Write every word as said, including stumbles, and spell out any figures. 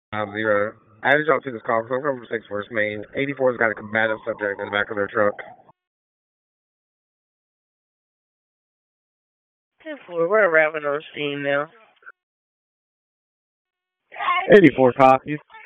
Um, zero. I added y'all to this call, so I'm coming from six First Main. eighty-four's got a combative subject in the back of their truck. ten four, we're wrapping on steam now. eighty-four copies.